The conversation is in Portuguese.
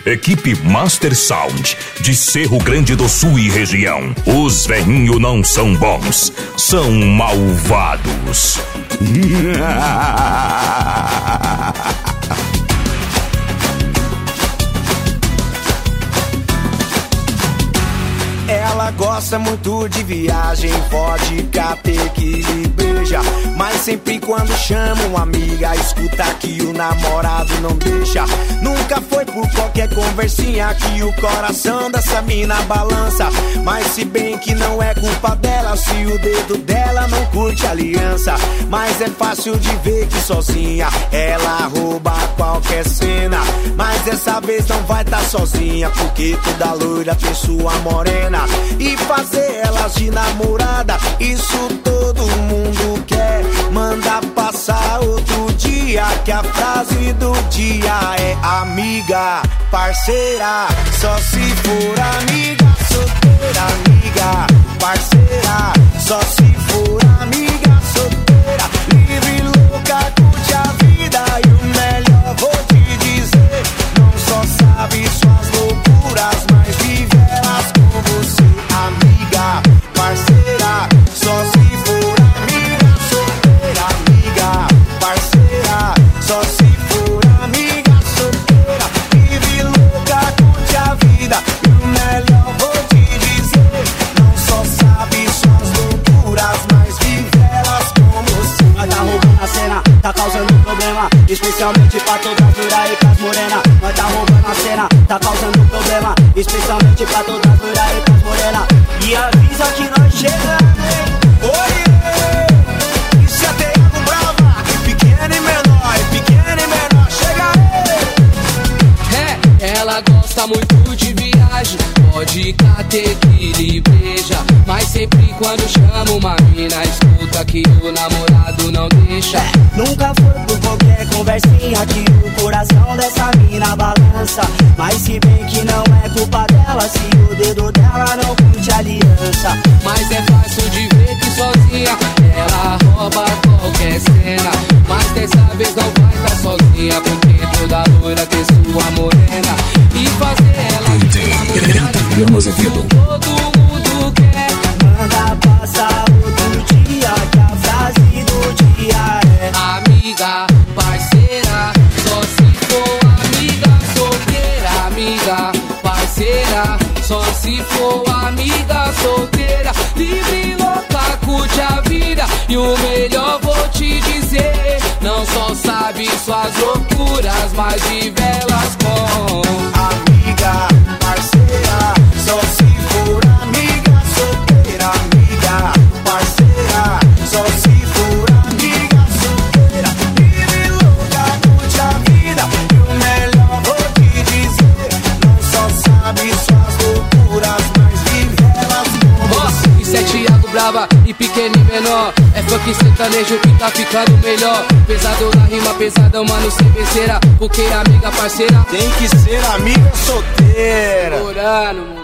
Equipe Master Sound de Cerro Grande do Sul e região. Os velhinhos não são bons, são malvados. Ela gosta muito de viagem, vodka, tequila e breja. Mas sempre quando chama uma amiga, escuta que o namorado não deixa. Nunca foi por qualquer conversinha que o coração dessa mina balança. Mas se bem que não é culpa dela, se o dedo dela não curte aliança. Mas é fácil de ver que sozinha ela rouba qualquer cena. Mas dessa vez não vai tá sozinha, porque toda loira tem sua morena. E fazer elas de namorada, isso todo mundo quer. Manda passar outro dia, que a frase do dia é: amiga, parceira, só se for amiga. Solteira, amiga, parceira, só se for amiga. Solteira, livre, louca, curte a vida. E o melhor vou te dizer, não só sabe suas loucuras, mas vive elas com você. Amiga, parceira, só se for amiga. Solteira, amiga, parceira, só se for amiga. Solteira, vive louca, curte a vida. E o melhor vou te dizer, não só sabe suas loucuras, mas vive elas com você. Nós tá roubando a cena, tá causando problema, especialmente pra todas loiras e pras morena. Nós tá roubando a cena, tá causando problema, especialmente pra todas loiras e pras morena. E avisa que nós chegamos, hein? Oi, isso é Thiago Brava, pequeno e menor, chega aí. Ela gosta muito de viagem, vodka, tequila e breja. Mas sempre quando chama uma mina, escuta que o namorado não deixa. Nunca foi por qualquer conversinha que o coração dessa mina balança. Mas se bem que não é culpa dela, se o dedo dela não curte aliança. Mas é fácil de ver que sozinha ela rouba qualquer cena. Mas dessa vez não vai estar sozinha, porque toda loira tem sua morena. E fazer ela todo mundo quer. Manda passar outro dia, que a frase do dia é: amiga, parceira, só se for amiga. Solteira, amiga, parceira, só se for amiga. Solteira, livre, louca, curte a vida. E o melhor vou te dizer, não só sabe suas loucuras, mas vive elas com amiga, parceira, só se for amiga. Solteira, amiga, parceira, só se for amiga. Solteira, livre, louca, curte a vida. E o melhor vou te dizer, não só sabe suas loucuras, mas vive elas com você. Isso é Thiago Brava e pequeno e menor. É funk sertanejo que tá ficando melhor. Pesado na rima, pesadão, mano, sem besteira. Porque amiga, parceira tem que ser amiga solteira. Orando,